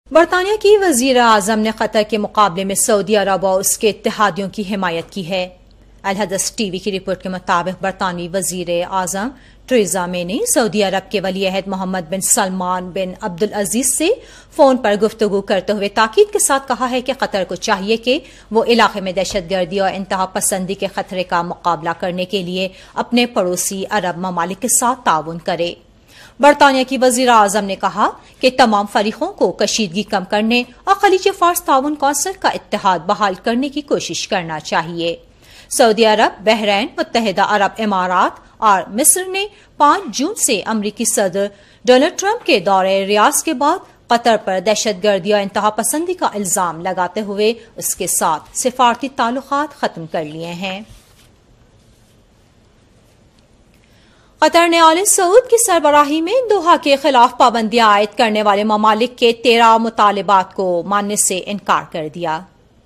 برطانیہ کی وزیر اعظم نے قطر کے مقابلے میں سعودی عرب اور اس کے اتحادیوں کی حمایت کی ہے۔ الحدث ٹی وی کی رپورٹ کے مطابق برطانوی وزیر اعظم ٹریزا مے نے سعودی عرب کے ولی عہد محمد بن سلمان بن عبدالعزیز سے فون پر گفتگو کرتے ہوئے تاکید کے ساتھ کہا ہے کہ قطر کو چاہیے کہ وہ علاقے میں دہشت گردی اور انتہا پسندی کے خطرے کا مقابلہ کرنے کے لیے اپنے پڑوسی عرب ممالک کے ساتھ تعاون کرے۔ برطانیہ کی وزیر اعظم نے کہا کہ تمام فریقوں کو کشیدگی کم کرنے اور خلیج فارس تعاون کونسل کا اتحاد بحال کرنے کی کوشش کرنا چاہیے۔ سعودی عرب، بحرین، متحدہ عرب امارات اور مصر نے 5 جون سے امریکی صدر ڈونلڈ ٹرمپ کے دورہ ریاض کے بعد قطر پر دہشت گردی اور انتہا پسندی کا الزام لگاتے ہوئے اس کے ساتھ سفارتی تعلقات ختم کر لیے ہیں۔ قطر نے آل سعود کی سربراہی میں دوحہ کے خلاف پابندیاں عائد کرنے والے ممالک کے 13 مطالبات کو ماننے سے انکار کر دیا۔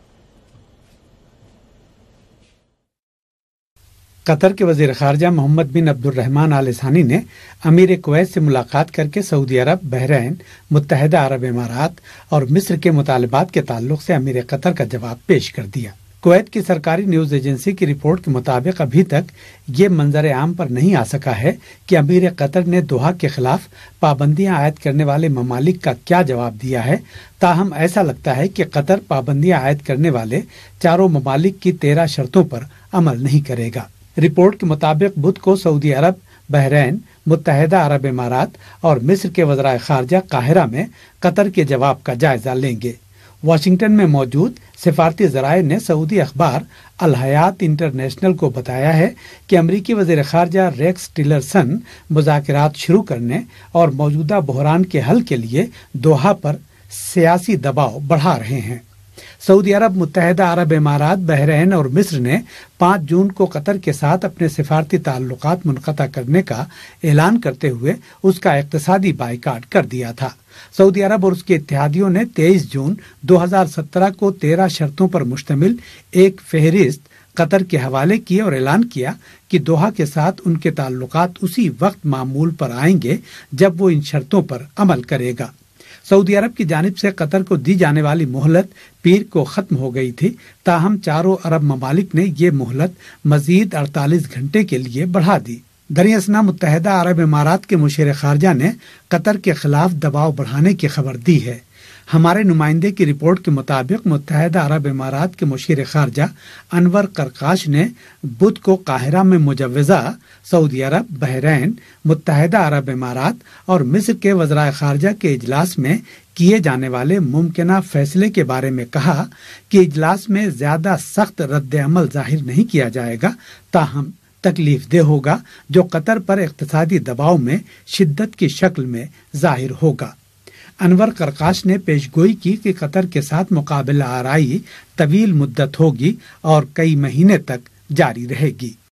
قطر کے وزیر خارجہ محمد بن عبد الرحمن آل ثانی نے امیر کویت سے ملاقات کر کے سعودی عرب، بحرین، متحدہ عرب امارات اور مصر کے مطالبات کے تعلق سے امیر قطر کا جواب پیش کر دیا۔ کویت کی سرکاری نیوز ایجنسی کی رپورٹ کے مطابق ابھی تک یہ منظر عام پر نہیں آ سکا ہے کہ امیر قطر نے دوحہ کے خلاف پابندیاں عائد کرنے والے ممالک کا کیا جواب دیا ہے، تاہم ایسا لگتا ہے کہ قطر پابندیاں عائد کرنے والے چاروں ممالک کی 13 شرطوں پر عمل نہیں کرے گا۔ رپورٹ کے مطابق بدھ کو سعودی عرب، بحرین، متحدہ عرب امارات اور مصر کے وزرائے خارجہ قاہرہ میں قطر کے جواب کا جائزہ لیں گے۔ واشنگٹن میں موجود سفارتی ذرائع نے سعودی اخبار الحیات انٹرنیشنل کو بتایا ہے کہ امریکی وزیر خارجہ ریکس ٹیلرسن مذاکرات شروع کرنے اور موجودہ بحران کے حل کے لیے دوحہ پر سیاسی دباؤ بڑھا رہے ہیں۔ سعودی عرب، متحدہ عرب امارات، بحرین اور مصر نے 5 جون کو قطر کے ساتھ اپنے سفارتی تعلقات منقطع کرنے کا اعلان کرتے ہوئے اس کا اقتصادی بائیکاٹ کر دیا تھا۔ سعودی عرب اور اس کے اتحادیوں نے 23 جون 2017 کو 13 شرطوں پر مشتمل ایک فہرست قطر کے حوالے کی اور اعلان کیا کہ دوحہ کے ساتھ ان کے تعلقات اسی وقت معمول پر آئیں گے جب وہ ان شرطوں پر عمل کرے گا۔ سعودی عرب کی جانب سے قطر کو دی جانے والی مہلت پیر کو ختم ہو گئی تھی، تاہم چاروں عرب ممالک نے یہ مہلت مزید 48 گھنٹے کے لیے بڑھا دی۔ دریں اثنا متحدہ عرب امارات کے مشیر خارجہ نے قطر کے خلاف دباؤ بڑھانے کی خبر دی ہے۔ ہمارے نمائندے کی رپورٹ کے مطابق متحدہ عرب امارات کے مشیر خارجہ انور قرقاش نے بدھ کو قاہرہ میں مجوزہ سعودی عرب، بحرین، متحدہ عرب امارات اور مصر کے وزرائے خارجہ کے اجلاس میں کیے جانے والے ممکنہ فیصلے کے بارے میں کہا کہ اجلاس میں زیادہ سخت رد عمل ظاہر نہیں کیا جائے گا، تاہم تکلیف دہ ہوگا جو قطر پر اقتصادی دباؤ میں شدت کی شکل میں ظاہر ہوگا۔ انور قرقاش نے پیش گوئی کی کہ قطر کے ساتھ مقابلہ آرائی طویل مدت ہوگی اور کئی مہینے تک جاری رہے گی۔